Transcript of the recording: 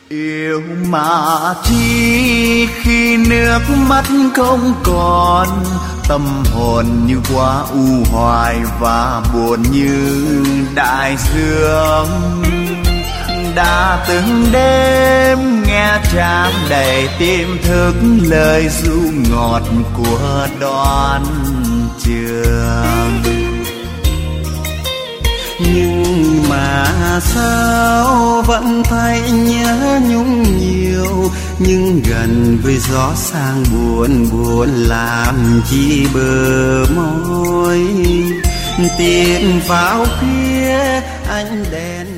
Yêu mà chi khi nước mắt không còn, tâm hồn như quá u hoài và buồn như đại dương. Đã từng đêm nghe tràn đầy tim thức lời ru ngọt của Đoan Trường. Nhưng mà sao vẫn thấy nhớ nhung nhiều, nhưng gần với gió sang buồn buồn làm chi bờ môi. Tiếng pháo khuya ánh đèn